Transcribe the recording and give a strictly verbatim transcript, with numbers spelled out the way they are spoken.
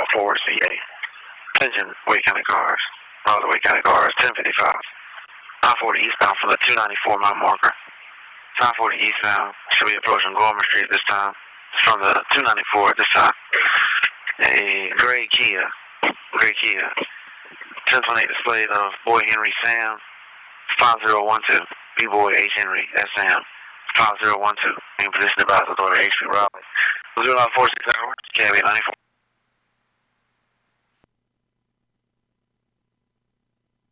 forward C A. Attention, Wake County cars. North Wake County cars, ten fifty-five. five forty eastbound for the two ninety-four mile marker. five forty eastbound, should be approaching Gorman Street this time. It's from the two ninety-four at this time. A gray Kia. Gray Kia. ten twenty-eight display of Boy Henry Sam. five zero one two. B-Boy H. Henry S. Sam. five zero one two. In position about the door H P Raleigh. zero nine four six hours. K B ninety-four.